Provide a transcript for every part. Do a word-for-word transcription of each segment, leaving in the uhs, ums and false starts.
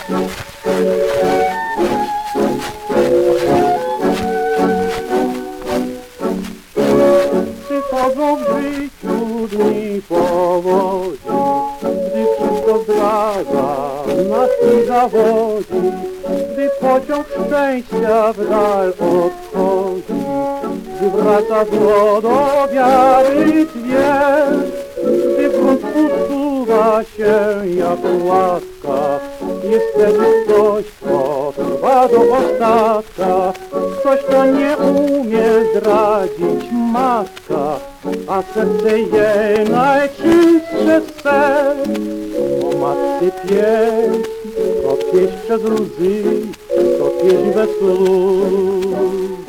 Przychodzą w życiu dni powodzi, gdy wszystko zdradza nas i zawodzi, gdy pociąg szczęścia w dal odchodzi, gdy wraca zło do wiary twierdz, gdy grunt usuwa się jak łaska, jest wtedy coś, co trwa do ostatka, coś, co nie umie zdradzić maska, a serce jej najczystsze z serc. O matce pieśń, to pieśń przez łzy, to pieśń bez słów.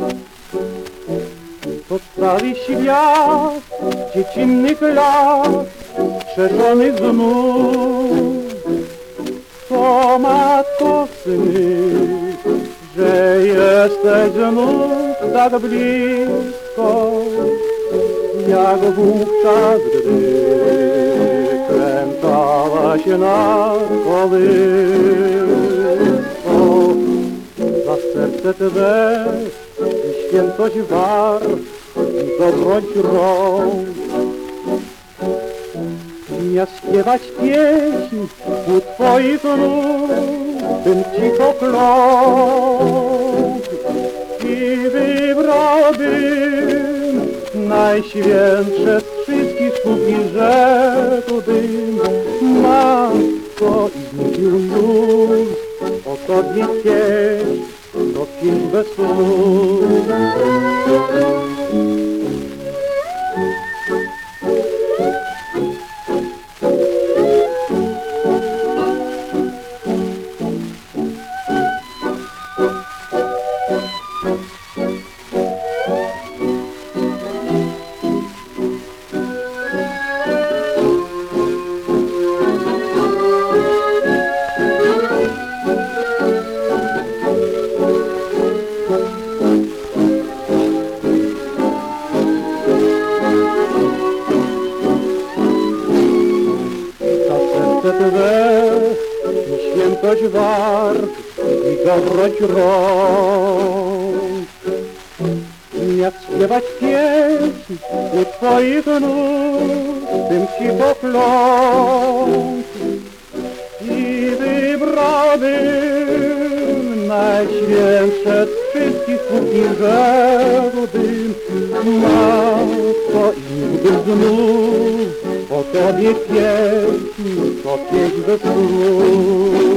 To cały świat dziecinnych lat, szerzonych znów. To matko sny, że jesteś znów tak blisko, jak wówczas, gdy kręcała się na kołysko. Za serce Twe i świętość war, i dobroć rąk. Zamiast śpiewać pieśń u Twoich nóg, bym cicho kląkł i wybrałbym najświętsze z wszystkich słów i rzekłbym: Matko, i znudził już o Tobie pieśń, to pieśń bez słów. Twe i świętość wart, i dobroć rąk. Jak śpiewać pieśń u Twoich nóg, bym cicho kląkł i wybrałbym najświętsze z wszystkich słów i rzekłbym: Matko, i nigdy znów o Tobie pieśń, to pieśń bez słów.